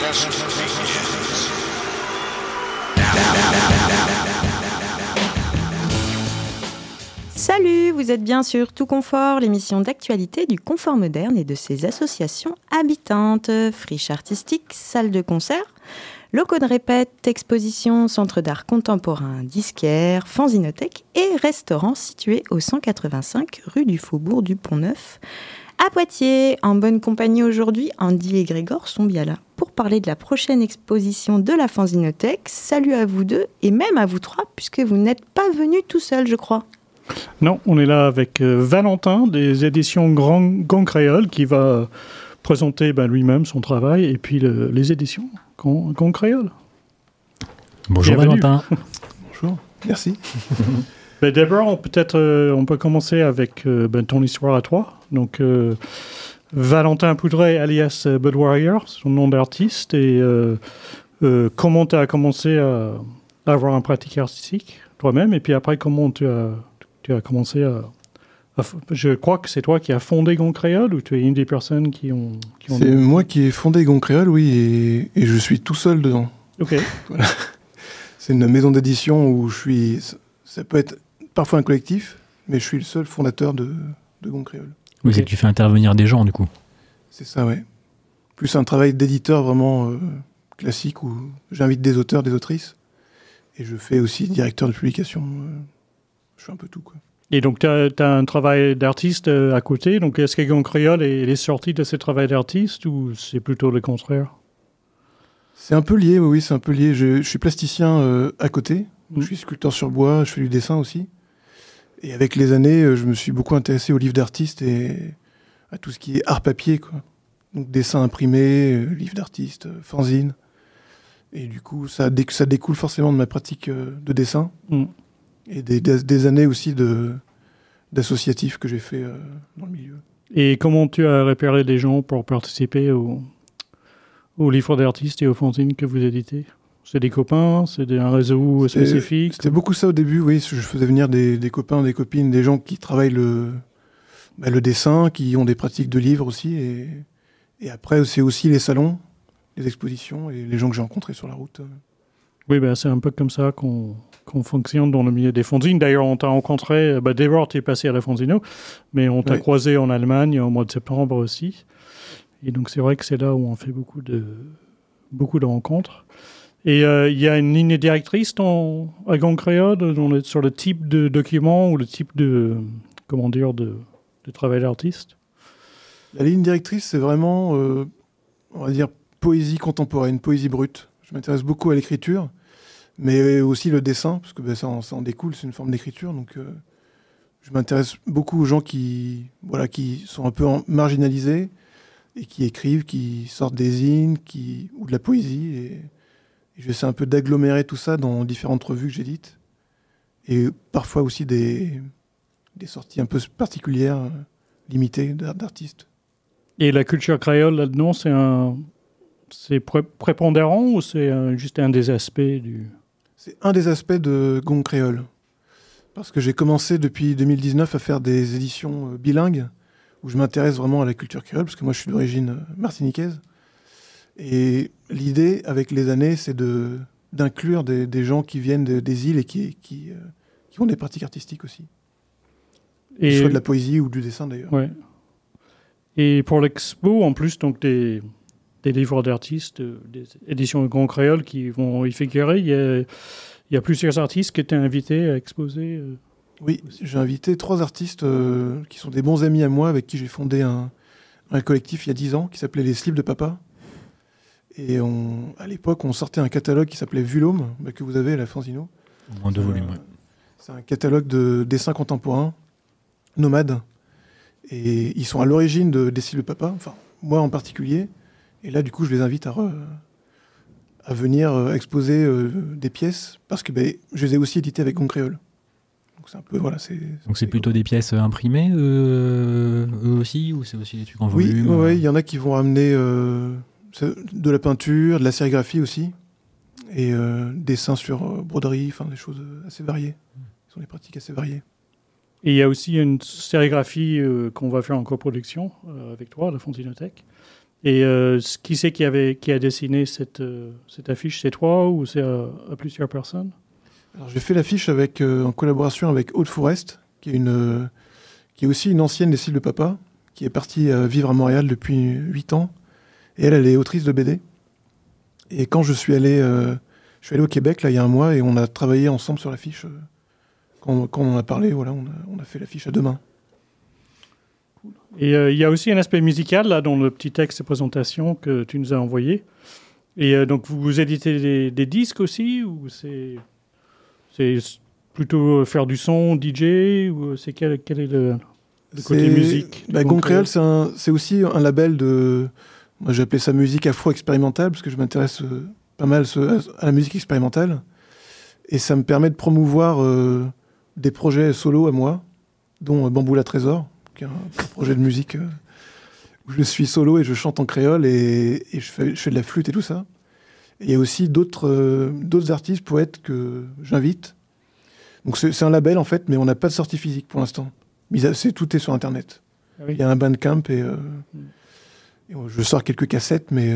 Salut, vous êtes bien sur Tout Confort, l'émission d'actualité du confort moderne et de ses associations habitantes. Friche artistique, salle de concert, locaux de répète, exposition, centre d'art contemporain, disquaire, fanzinothèque et restaurant situé au 185 rue du Faubourg du Pont-Neuf à Poitiers. En bonne compagnie aujourd'hui, Andy et Grégor sont bien là pour parler de la prochaine exposition de la fanzinothèque. Salut à vous deux et même à vous trois puisque vous n'êtes pas venus tout seuls, je crois. Non, on est là avec Valentin des éditions Gand Créole qui va présenter lui-même son travail et puis les éditions Gand Créole. Bonjour Valentin. Bonjour, merci. D'abord, on peut commencer avec ton histoire à toi. Donc, Valentin Poudret, alias Bud Warrior, son nom d'artiste, et comment tu as commencé à avoir une pratique artistique toi-même, et puis après, comment tu as commencé à... Je crois que c'est toi qui as fondé Gand Créole, ou tu es une des personnes qui ont... C'est moi qui ai fondé Gand Créole, oui, et je suis tout seul dedans. Ok. Voilà. C'est une maison d'édition où ça peut être parfois un collectif, mais je suis le seul fondateur de Gand Créole. Oui, c'est que tu fais intervenir des gens, du coup. C'est ça, ouais. Plus un travail d'éditeur vraiment classique, où j'invite des auteurs, des autrices, et je fais aussi directeur de publication. Je fais un peu tout, quoi. Et donc, tu as un travail d'artiste à côté. Donc, est-ce que Gand Créole est sorti de ce travail d'artiste ou c'est plutôt le contraire? C'est un peu lié, oui, c'est un peu lié. Je suis plasticien à côté. Je suis sculpteur sur bois, je fais du dessin aussi. Et avec les années, je me suis beaucoup intéressé aux livres d'artistes et à tout ce qui est art papier, quoi. Donc, dessin imprimé, livres d'artistes, fanzine. Et du coup, ça découle forcément de ma pratique de dessin. Et des années aussi d'associatifs que j'ai fait dans le milieu. Et comment tu as repéré des gens pour participer aux livres d'artistes et aux fanzines que vous éditez? C'est des copains? C'est un réseau spécifique? C'était beaucoup ça au début, oui. Je faisais venir des copains, des copines, des gens qui travaillent le dessin, qui ont des pratiques de livres aussi. Et après, c'est aussi les salons, les expositions et les gens que j'ai rencontrés sur la route. Oui, c'est un peu comme ça qu'on fonctionne dans le milieu des fanzines. D'ailleurs, on t'a rencontré, d'abord tu es passé à la Fanzino, mais on t'a croisé en Allemagne au mois de septembre aussi. Et donc c'est vrai que c'est là où on fait beaucoup de rencontres. Et il y a une ligne directrice à Gand Créole sur le type de document ou le type de travail d'artiste? La ligne directrice, c'est vraiment, on va dire, poésie contemporaine, poésie brute. Je m'intéresse beaucoup à l'écriture, mais aussi le dessin, parce que ça en découle, c'est une forme d'écriture. Donc, je m'intéresse beaucoup aux gens qui sont un peu marginalisés et qui écrivent, qui sortent des zines ou de la poésie. Et j'essaie un peu d'agglomérer tout ça dans différentes revues que j'édite. Et parfois aussi des sorties un peu particulières, limitées d'artistes. Et la culture créole, là-dedans, c'est prépondérant ou c'est juste un des aspects C'est un des aspects de Gand Créole. Parce que j'ai commencé depuis 2019 à faire des éditions bilingues où je m'intéresse vraiment à la culture créole, parce que moi je suis d'origine martiniquaise. Et l'idée, avec les années, c'est d'inclure des gens qui viennent des îles et qui ont des pratiques artistiques aussi. Soit de la poésie ou du dessin d'ailleurs. Ouais. Et pour l'expo, en plus, donc des livres d'artistes, des éditions de Gand Créole qui vont y figurer. Il y a plusieurs artistes qui étaient invités à exposer. Oui, j'ai invité 3 artistes qui sont des bons amis à moi, avec qui j'ai fondé un collectif il y a 10 ans qui s'appelait Les Slips de Papa. Et à l'époque, on sortait un catalogue qui s'appelait Vulome, que vous avez à la Fanzino. En 2 volumes, oui. C'est un catalogue de dessins contemporains, nomades. Et ils sont à l'origine des Slips de Papa, enfin, moi en particulier. Et là, du coup, je les invite à venir exposer des pièces, parce que je les ai aussi éditées avec Gand Créole. Donc c'est un peu, donc c'est plutôt des pièces imprimées, eux aussi, ou c'est aussi des trucs en volume? Oui, il y en a qui vont amener de la peinture, de la sérigraphie aussi, et dessins sur broderie, des choses assez variées. Ce sont des pratiques assez variées. Et il y a aussi une sérigraphie qu'on va faire en coproduction avec toi, la Fanzinothèque. Et qui c'est qui a dessiné cette affiche? C'est toi ou c'est à plusieurs personnes? Alors, j'ai fait l'affiche en collaboration avec Aude Fourest, qui est aussi une ancienne des Cils de Papa, qui est partie vivre à Montréal depuis 8 ans. Et elle est autrice de BD. Et quand je suis allé au Québec, là, il y a un mois, et on a travaillé ensemble sur l'affiche. Quand on en a parlé, voilà, on a fait l'affiche à deux mains. Et il y a aussi un aspect musical là, dans le petit texte de présentation que tu nous as envoyé. Et donc, vous éditez des disques aussi, ou c'est plutôt faire du son, DJ, ou c'est quel est le côté musique? Gong Créole, c'est aussi un label de... Moi, j'ai appelé ça musique afro-expérimentale, parce que je m'intéresse pas mal à la musique expérimentale. Et ça me permet de promouvoir des projets solo à moi, dont Bamboula Trésor, qui est un projet de musique où je suis solo et je chante en créole et je fais de la flûte et tout ça. Et il y a aussi d'autres artistes, poètes que j'invite. Donc c'est un label en fait, mais on n'a pas de sortie physique pour l'instant. Tout est sur Internet. Ah oui. Il y a un Bandcamp et je sors quelques cassettes, mais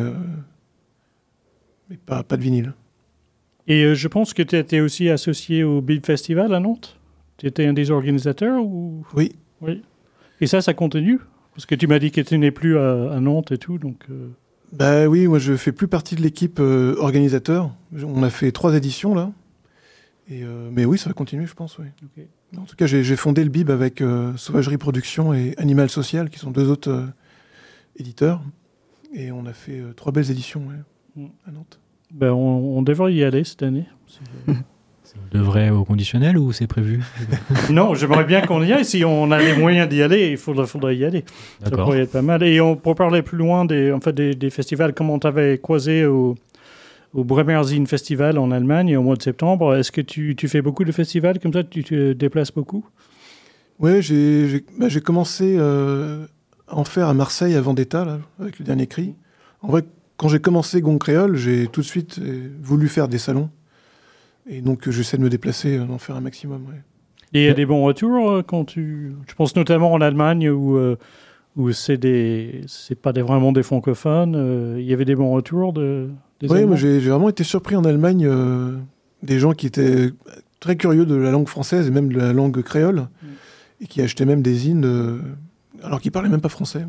pas de vinyle. Et je pense que tu étais aussi associé au Bib Festival à Nantes. Tu étais un des organisateurs ou... Oui. Et ça continue? Parce que tu m'as dit que tu n'es plus à Nantes et tout, donc... Oui, moi je fais plus partie de l'équipe organisateur. On a fait 3 éditions là. Mais oui, ça va continuer, je pense, oui. Okay. En tout cas, j'ai fondé le Bib avec Sauvagerie Productions et Animal Social, qui sont 2 autres éditeurs. Et on a fait 3 belles éditions à Nantes. On devrait y aller cette année. Ça devrait au conditionnel ou c'est prévu? Non, j'aimerais bien qu'on y aille. Si on a les moyens d'y aller, il faudrait y aller. D'accord. Ça pourrait être pas mal. Et pour parler plus loin des festivals, comme on t'avait croisé au Bremerzin Festival en Allemagne au mois de septembre, est-ce que tu fais beaucoup de festivals comme ça? Tu te déplaces beaucoup? Oui, j'ai commencé à en faire à Marseille à Vendetta, là, avec le dernier cri. En vrai, quand j'ai commencé Gong Créole, j'ai tout de suite voulu faire des salons. Et donc, j'essaie de me déplacer, d'en faire un maximum. Ouais. Et il y a des bons retours quand tu... Je pense notamment en Allemagne où c'est pas vraiment des francophones. Il y avait des bons retours des Oui, moi j'ai vraiment été surpris en Allemagne. Des gens qui étaient très curieux de la langue française et même de la langue créole. Et qui achetaient même des zines alors qu'ils parlaient même pas français.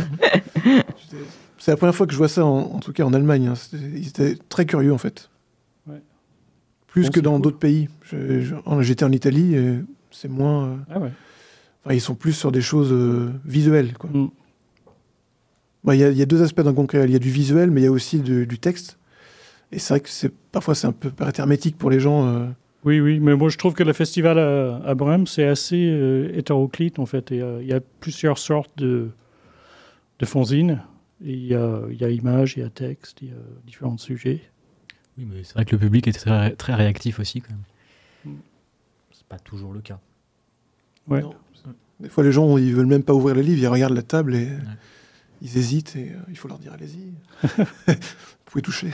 C'est la première fois que je vois ça, en tout cas en Allemagne. Hein. Ils étaient très curieux, en fait. Ouais. Plus que dans d'autres pays. J'étais en Italie, et c'est moins... ils sont plus sur des choses visuelles, quoi. Il y a 2 aspects dans Gong Créole. Il y a du visuel, mais il y a aussi du texte. Et c'est vrai que parfois, c'est un peu hermétique pour les gens. Oui, mais moi, je trouve que le festival à Brême, c'est assez hétéroclite, en fait. Il y a plusieurs sortes de fanzines. Il y a images, il y a texte, il y a différents sujets. Oui, mais c'est vrai que le public est très, très réactif aussi, quand même. C'est pas toujours le cas. Ouais. Non. Des fois, les gens, ils veulent même pas ouvrir le livre, ils regardent la table et ils hésitent. Et il faut leur dire, allez-y. Vous pouvez toucher.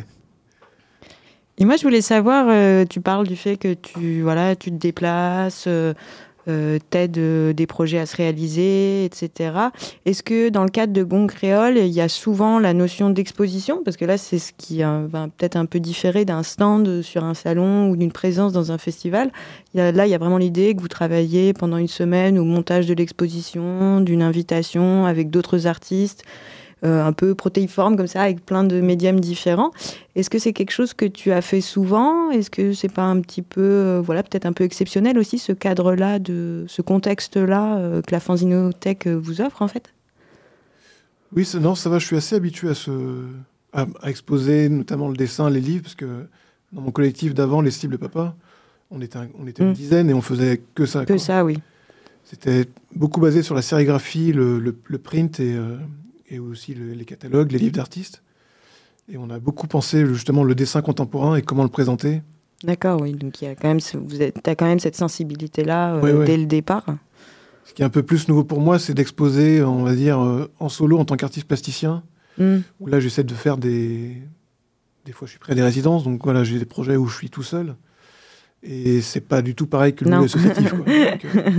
Et moi, je voulais savoir, tu parles du fait que tu te déplaces, t'aides des projets à se réaliser, etc. Est-ce que dans le cadre de Gong Créole, il y a souvent la notion d'exposition? Parce que là, c'est ce qui va peut-être un peu différer d'un stand sur un salon ou d'une présence dans un festival. Il y a vraiment l'idée que vous travaillez pendant une semaine au montage de l'exposition, d'une invitation avec d'autres artistes, un peu protéiforme comme ça, avec plein de médiums différents. Est-ce que c'est quelque chose que tu as fait souvent? Est-ce que c'est pas un petit peu, peut-être un peu exceptionnel aussi, ce cadre-là, ce contexte-là que la Fanzinothèque vous offre, en fait? Oui, ça va, je suis assez habitué à exposer, notamment le dessin, les livres, parce que dans mon collectif d'avant, les Cils de Papa, on était une dizaine et on faisait que ça. Que ça, oui. C'était beaucoup basé sur la sérigraphie, le print et aussi les catalogues, les livres d'artistes. Et on a beaucoup pensé justement le dessin contemporain et comment le présenter. D'accord, oui. Donc il y a quand même, t'as quand même cette sensibilité-là dès le départ. Ce qui est un peu plus nouveau pour moi, c'est d'exposer, on va dire, en solo en tant qu'artiste plasticien. Où là, j'essaie de faire des fois, je suis prêt à des résidences. Donc voilà, j'ai des projets où je suis tout seul. Et c'est pas du tout pareil que le milieu associatif. Quoi.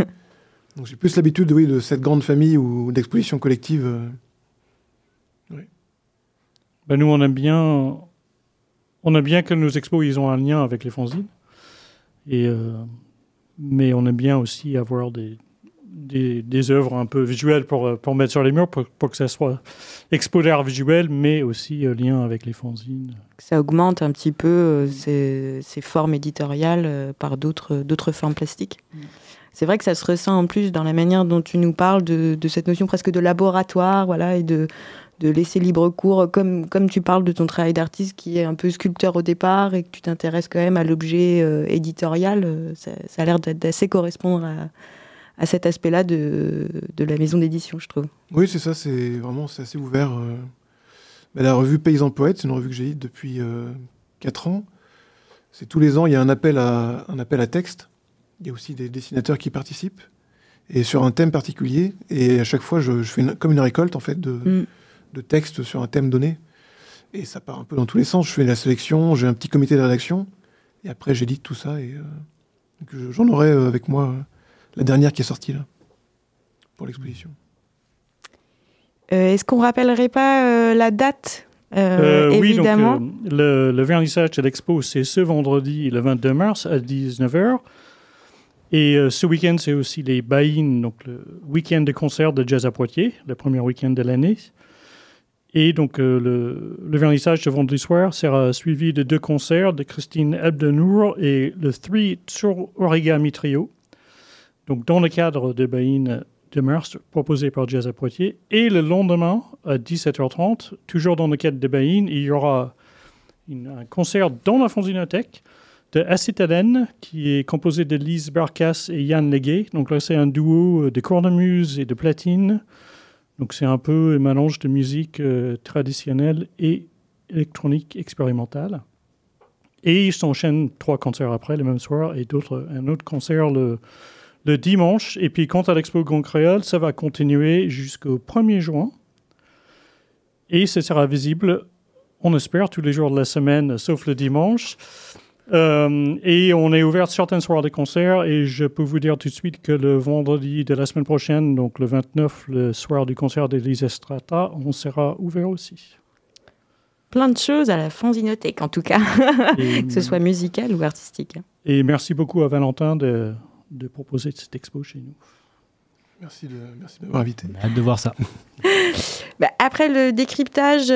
Donc j'ai plus l'habitude de cette grande famille ou d'exposition collective. Oui. Ben, nous, on aime bien que nos expos ils ont un lien avec les fanzines. Mais on aime bien aussi avoir des œuvres un peu visuelles pour mettre sur les murs, pour que ça soit expo d'art visuel, mais aussi lien avec les fanzines. Ça augmente un petit peu ces formes éditoriales par d'autres formes plastiques. C'est vrai que ça se ressent en plus dans la manière dont tu nous parles de cette notion presque de laboratoire, voilà, et de laisser libre cours, comme tu parles de ton travail d'artiste qui est un peu sculpteur au départ et que tu t'intéresses quand même à l'objet éditorial. Ça a l'air d'assez correspondre à cet aspect-là de la maison d'édition, je trouve. Oui, c'est ça, c'est assez ouvert. La revue Paysan Poète, c'est une revue que j'édite depuis 4 ans. C'est tous les ans, il y a un appel à texte. Il y a aussi des dessinateurs qui participent, et sur un thème particulier. Et à chaque fois, je fais comme une récolte en fait, de textes sur un thème donné. Et ça part un peu dans tous les sens. Je fais la sélection, j'ai un petit comité de rédaction, et après j'édite tout ça. Et donc j'en aurai avec moi la dernière qui est sortie là, pour l'exposition. Est-ce qu'on ne rappellerait pas la date évidemment. Oui, donc le vernissage de l'expo, c'est ce vendredi, le 22 mars, à 19h. Et ce week-end, c'est aussi les Baïnes, donc le week-end de concert de jazz à Poitiers, le premier week-end de l'année. Et donc le vernissage de vendredi soir sera suivi de 2 concerts de Christine Abdenour et le 3 Origami Trio. Donc dans le cadre de Baïnes de mars, proposé par Jazz à Poitiers. Et le lendemain, à 17h30, toujours dans le cadre de Baïnes, il y aura un concert dans la Fanzinothèque de Acétylène, qui est composé de Lise Barkas et Yann Leguet. Donc là, c'est un duo de cornemuse et de platine. Donc c'est un peu un mélange de musique traditionnelle et électronique expérimentale. Et ils s'enchaînent 3 concerts après, le même soir, et un autre concert le dimanche. Et puis, quant à l'Expo Grand Créole, ça va continuer jusqu'au 1er juin. Et ce sera visible, on espère, tous les jours de la semaine, sauf le dimanche. Et on est ouvert certains soirs de concert, et je peux vous dire tout de suite que le vendredi de la semaine prochaine, donc le 29, le soir du concert d'Elise Estrata, on sera ouvert aussi. Plein de choses à la Fanzinothèque, en tout cas, que ce soit musical ou artistique. Et merci beaucoup à Valentin de proposer cette expo chez nous. Merci de m'avoir invité. Hâte de voir ça. Après le décryptage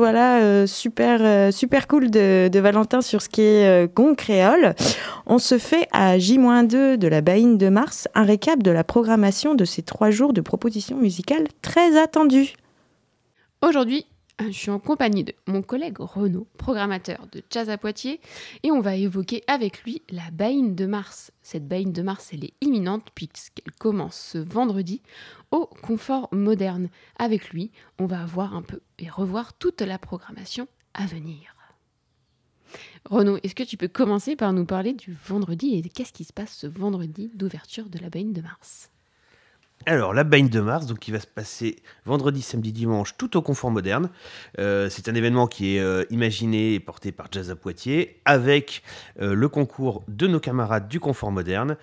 super cool de Valentin sur ce qu'est Gong Créole, on se fait à J-2 de la Baïne de mars un récap de la programmation de ces 3 jours de propositions musicales très attendues. Aujourd'hui, je suis en compagnie de mon collègue Renaud, programmateur de Jazz à Poitiers, et on va évoquer avec lui la Baïne de mars. Cette Baïne de mars, elle est imminente puisqu'elle commence ce vendredi au Confort Moderne. Avec lui, on va voir un peu et revoir toute la programmation à venir. Renaud, est-ce que tu peux commencer par nous parler du vendredi et qu'est-ce qui se passe ce vendredi d'ouverture de la Baïne de mars ? Alors, la Baïne de mars, donc, qui va se passer vendredi, samedi, dimanche, tout au Confort Moderne. C'est un événement qui est imaginé et porté par Jazz à Poitiers, avec le concours de nos camarades du Confort Moderne,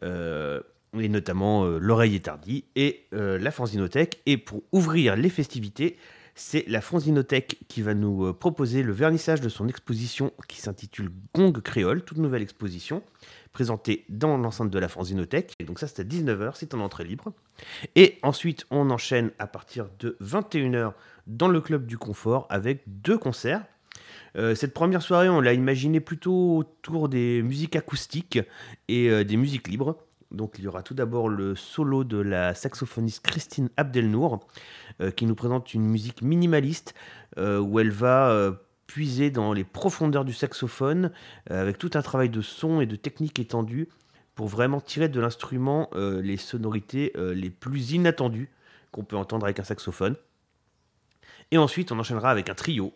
et notamment l'Oreille étardie et la Fanzinothèque. Et pour ouvrir les festivités, c'est la Fanzinothèque qui va nous proposer le vernissage de son exposition qui s'intitule Gong Créole, toute nouvelle exposition, présentée dans l'enceinte de la Fanzinothèque. Et donc ça, c'est à 19h, c'est en entrée libre. Et ensuite, on enchaîne à partir de 21h dans le Club du Confort avec 2 concerts. Cette première soirée, on l'a imaginée plutôt autour des musiques acoustiques et des musiques libres. Donc il y aura tout d'abord le solo de la saxophoniste Christine Abdelnour qui nous présente une musique minimaliste où elle va puiser dans les profondeurs du saxophone avec tout un travail de son et de technique étendue pour vraiment tirer de l'instrument les sonorités les plus inattendues qu'on peut entendre avec un saxophone. Et ensuite, on enchaînera avec un trio.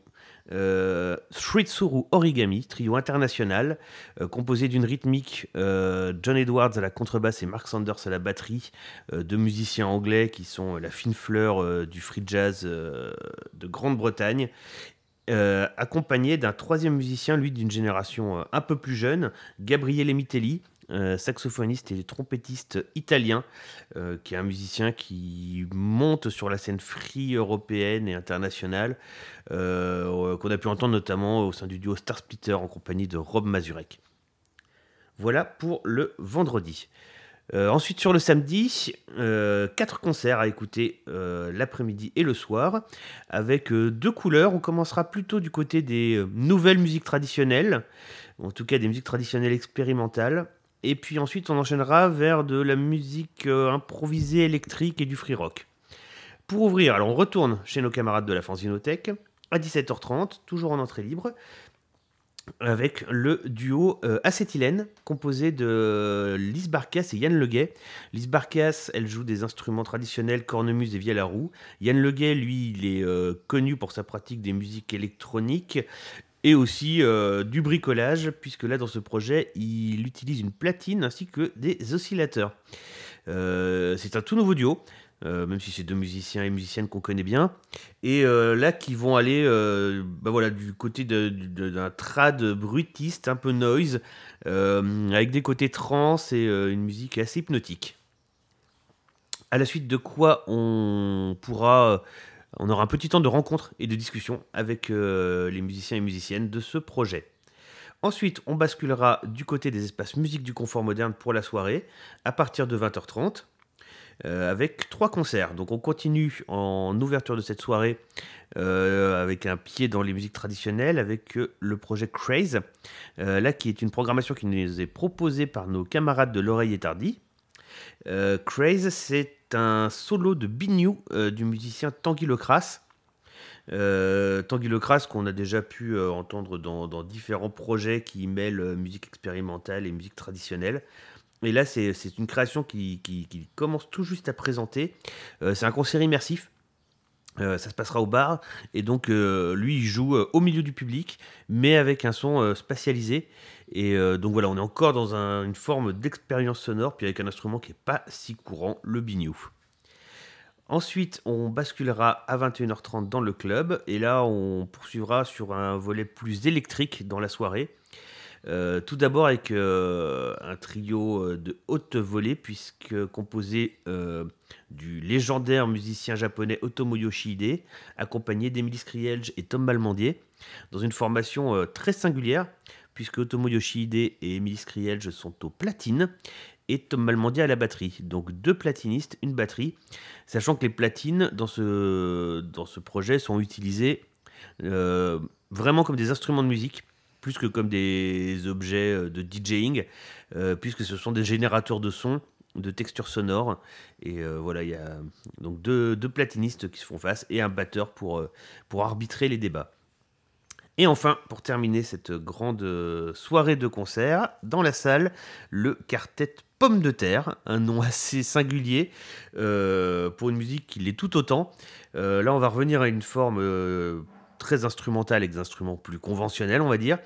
Shrittsuru Origami, trio international composé d'une rythmique, John Edwards à la contrebasse et Mark Sanders à la batterie, 2 musiciens anglais qui sont la fine fleur du free jazz de Grande-Bretagne, accompagné d'un 3e musicien, lui d'une génération un peu plus jeune, Gabriele Mitelli, saxophoniste et trompettiste italien, qui est un musicien qui monte sur la scène free européenne et internationale, qu'on a pu entendre notamment au sein du duo Star Splitter en compagnie de Rob Mazurek. Voilà pour le vendredi. Ensuite, sur le samedi, 4 concerts à écouter l'après-midi et le soir, avec 2 couleurs. On commencera plutôt du côté des nouvelles musiques traditionnelles, en tout cas des musiques traditionnelles expérimentales. Et puis ensuite, on enchaînera vers de la musique improvisée électrique et du free rock. Pour ouvrir, alors on retourne chez nos camarades de la Fanzinothèque à 17h30, toujours en entrée libre, avec le duo Acétylène, composé de Lise Barkas et Yann Leguet. Lise Barkas, elle joue des instruments traditionnels, cornemuse et vielle à roue. Yann Leguet, lui, il est connu pour sa pratique des musiques électroniques et aussi du bricolage, puisque là, dans ce projet, il utilise une platine ainsi que des oscillateurs. C'est un tout nouveau duo. Même si c'est 2 musiciens et musiciennes qu'on connaît bien, et là qui vont aller du côté d'un trad bruitiste, un peu noise, avec des côtés trance et une musique assez hypnotique. À la suite de quoi on aura un petit temps de rencontre et de discussion avec les musiciens et musiciennes de ce projet. Ensuite, on basculera du côté des espaces musique du confort moderne pour la soirée, à partir de 20h30. Avec 3 concerts. Donc on continue en ouverture de cette soirée avec un pied dans les musiques traditionnelles avec le projet Craze, là qui est une programmation qui nous est proposée par nos camarades de l'Oreille étardie. Craze, c'est un solo de Bignou du musicien Tanguy Lecrasse. Tanguy Lecrasse qu'on a déjà pu entendre dans différents projets qui mêlent musique expérimentale et musique traditionnelle. Et là, c'est une création qui commence tout juste à présenter. C'est un concert immersif. Ça se passera au bar. Et donc, lui, il joue au milieu du public, mais avec un son spatialisé. Et donc voilà, on est encore dans une forme d'expérience sonore, puis avec un instrument qui n'est pas si courant, le biniou. Ensuite, on basculera à 21h30 dans le club. Et là, on poursuivra sur un volet plus électrique dans la soirée. Tout d'abord avec un trio de haute volée, puisque composé du légendaire musicien japonais Otomo Yoshihide, accompagné d'Emilie Skrielj et Tom Malmandier, dans une formation très singulière, puisque Otomo Yoshihide et Emilie Skrielj sont aux platines, et Tom Malmandier à la batterie. Donc 2 platinistes, une batterie, sachant que les platines dans ce projet sont utilisées vraiment comme des instruments de musique, plus que comme des objets de DJing, puisque ce sont des générateurs de sons, de textures sonores. Et voilà, il y a donc deux platinistes qui se font face et un batteur pour arbitrer les débats. Et enfin, pour terminer cette grande soirée de concert, dans la salle, le quartet Pomme de Terre, un nom assez singulier pour une musique qui l'est tout autant. Là, on va revenir à une forme très instrumentale avec des instruments plus conventionnels, on va dire.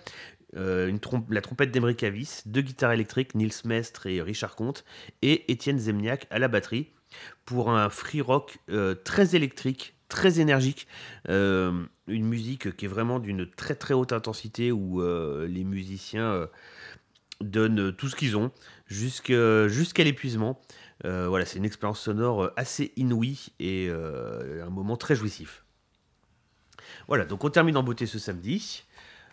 La trompette d'Emeric Avis, 2 guitares électriques, Nils Mestre et Richard Comte, et Étienne Zemniak à la batterie, pour un free rock très électrique, très énergique, une musique qui est vraiment d'une très très haute intensité, où les musiciens donnent tout ce qu'ils ont, jusqu'à l'épuisement. Voilà, c'est une expérience sonore assez inouïe et un moment très jouissif. Voilà, donc on termine en beauté ce samedi.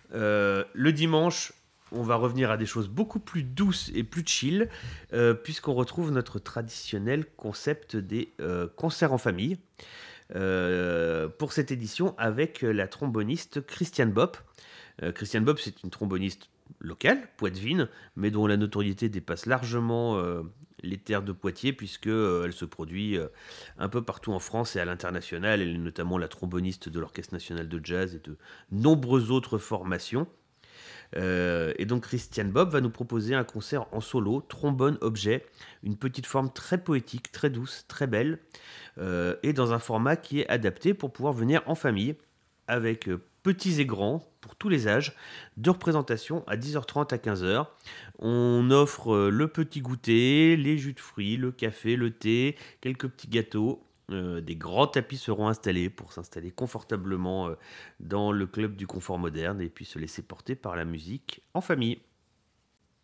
Le dimanche, on va revenir à des choses beaucoup plus douces et plus chill, puisqu'on retrouve notre traditionnel concept des concerts en famille. Pour cette édition, avec la tromboniste Christiane Bopp. Christiane Bopp, c'est une tromboniste locale, poitevine, mais dont la notoriété dépasse largement les terres de Poitiers, puisqu'elle se produit un peu partout en France et à l'international. Elle est notamment la tromboniste de l'Orchestre national de jazz et de nombreuses autres formations. Et donc Christiane Bopp va nous proposer un concert en solo, trombone-objet, une petite forme très poétique, très douce, très belle, et dans un format qui est adapté pour pouvoir venir en famille, avec petits et grands, pour tous les âges, 2 représentations à 10h30 à 15h. On offre le petit goûter, les jus de fruits, le café, le thé, quelques petits gâteaux. Des grands tapis seront installés pour s'installer confortablement dans le club du confort moderne et puis se laisser porter par la musique en famille.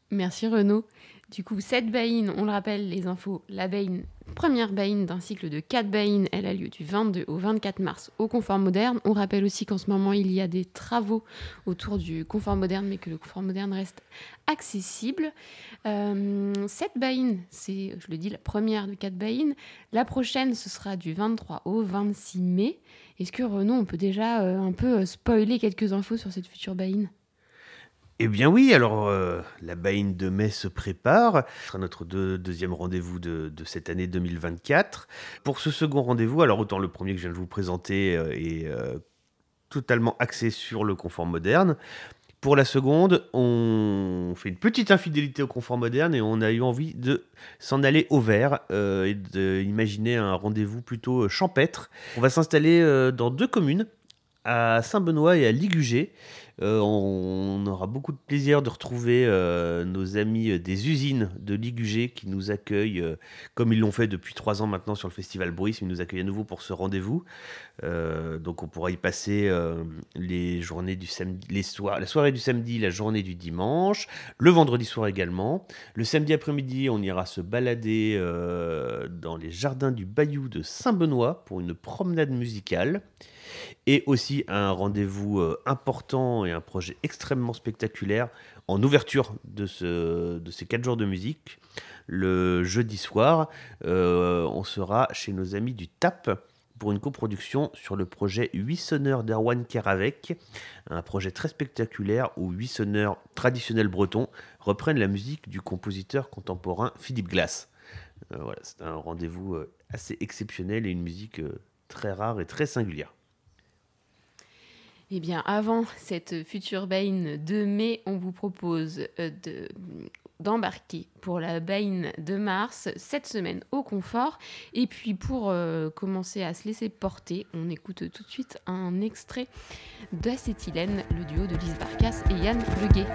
Merci Renaud. Du coup, cette buy-in, on le rappelle, les infos, la buy-in, première buy-in d'un cycle de 4 buy-in, elle a lieu du 22 au 24 mars au Confort Moderne. On rappelle aussi qu'en ce moment, il y a des travaux autour du Confort Moderne, mais que le Confort Moderne reste accessible. Cette buy-in, c'est, je le dis, la première de 4 buy-in. La prochaine, ce sera du 23 au 26 mai. Est-ce que Renaud, on peut déjà un peu spoiler quelques infos sur cette future buy-in ? Eh bien oui, alors la buy-in de mai se prépare. Ce sera notre deuxième rendez-vous de cette année 2024. Pour ce second rendez-vous, alors autant le premier que je viens de vous présenter est totalement axé sur le confort moderne. Pour la seconde, on fait une petite infidélité au confort moderne et on a eu envie de s'en aller au vert et d'imaginer un rendez-vous plutôt champêtre. On va s'installer dans 2 communes, à Saint-Benoît et à Ligugé. On aura beaucoup de plaisir de retrouver nos amis des usines de Ligugé qui nous accueillent, comme ils l'ont fait depuis 3 ans maintenant sur le festival Bruisme. Ils nous accueillent à nouveau pour ce rendez-vous. Donc on pourra y passer les journées du samedi, la soirée du samedi, la journée du dimanche, le vendredi soir également. Le samedi après-midi, on ira se balader dans les jardins du Bayou de Saint-Benoît pour une promenade musicale. Et aussi un rendez-vous important et un projet extrêmement spectaculaire en ouverture de ces 4 jours de musique. Le jeudi soir, on sera chez nos amis du TAP pour une coproduction sur le projet 8 sonneurs d'Erwan Keravec, un projet très spectaculaire où 8 sonneurs traditionnels bretons reprennent la musique du compositeur contemporain Philippe Glass. Voilà, c'est un rendez-vous assez exceptionnel et une musique très rare et très singulière. Eh bien, avant cette future buy-in de mai, on vous propose d'embarquer pour la buy-in de mars, cette semaine au confort. Et puis, pour commencer à se laisser porter, on écoute tout de suite un extrait d'Acétylène, le duo de Lise Barkas et Yann Leguet.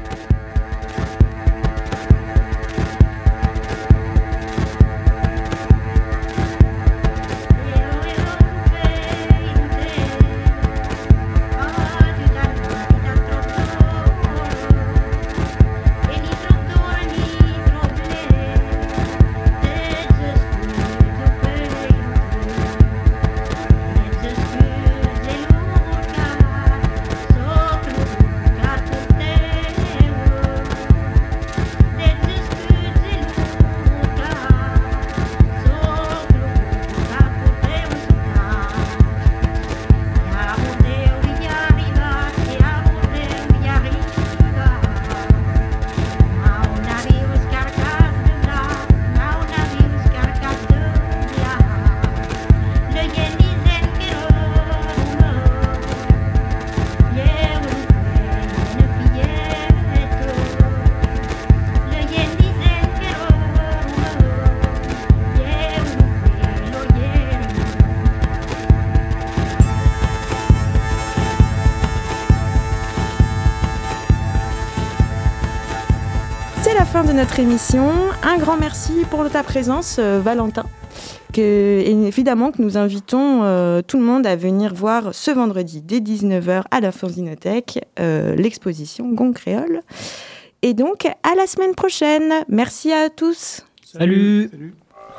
De notre émission. Un grand merci pour ta présence, Valentin. Évidemment que nous invitons tout le monde à venir voir ce vendredi dès 19h à la Fanzinothèque l'exposition Gong Créole. Et donc, à la semaine prochaine. Merci à tous. Salut. Salut. À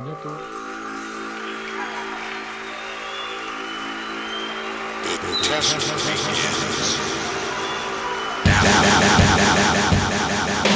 bientôt.